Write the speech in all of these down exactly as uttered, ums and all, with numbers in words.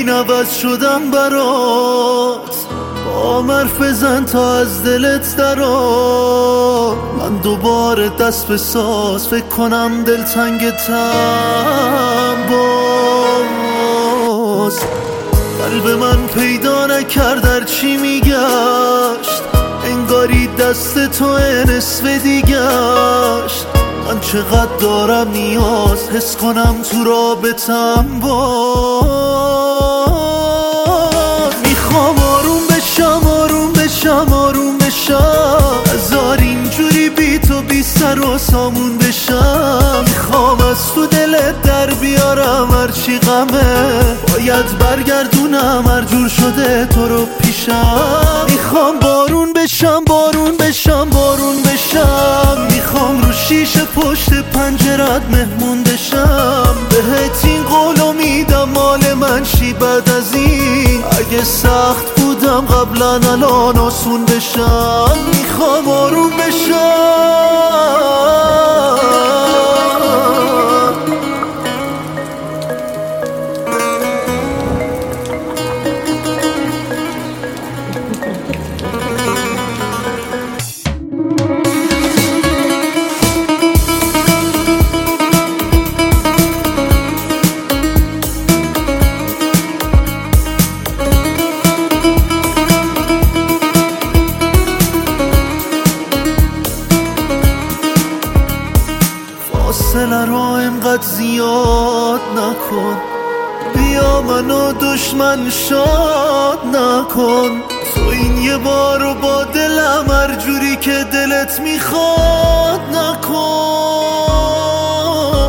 این عوض شدم برات، با حرف بزن تا از دلت درآ. من دوباره دست به ساز، فکر کنم دلتنگتم باز. قلب من پیدا نکرد در چی میگشت، انگاری دست تو نصف دیگشت. من چقدر دارم نیاز حس کنم تو رابطم باز. میخوام آروم بشم آروم بشم آروم بشم، هزار اینجوری بی تو بی سر و سامون بشم. میخوام از تو دلت در بیارم هرچی غمه، باید برگردونم هر جور شده تو رو پیشم. میخوام بارون بشم بارون بشم بارون بشم، میخوام رو شیشه پشت پنجرت مهمون بشم. بهت این قولو میدم مال من شی بعد از این، اگه سخت بودم قبلا الان آسون بشم. میخوام آروم بشم. فاصله رو اینقدر زیاد نکن، بیا منو دشمن شاد نکن. تو این یه بارو با دلم هر جوری که دلت میخواد نکن.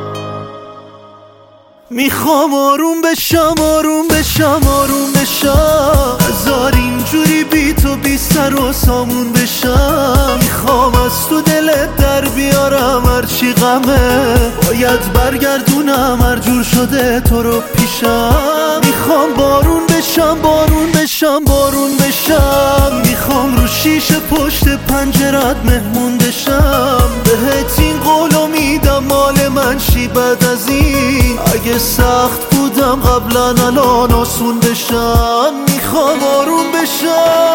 میخوام آروم بشم آروم بشم آروم بشم، هزار اینجوری بی تو بی سر و سامون بشم. میخوام از تو دلت در بیارم هرچی غمه، باید برگردونم هر جور شده تو رو پیشم. میخوام بارون بشم بارون بشم بارون بشم، میخوام رو شیشه پشت پنجرت مهمون بشم. بهت این قولو میدم مال من شی بعد از این، اگه سخت بودم قبلا الان آسون بشم. میخوام آروم بشم.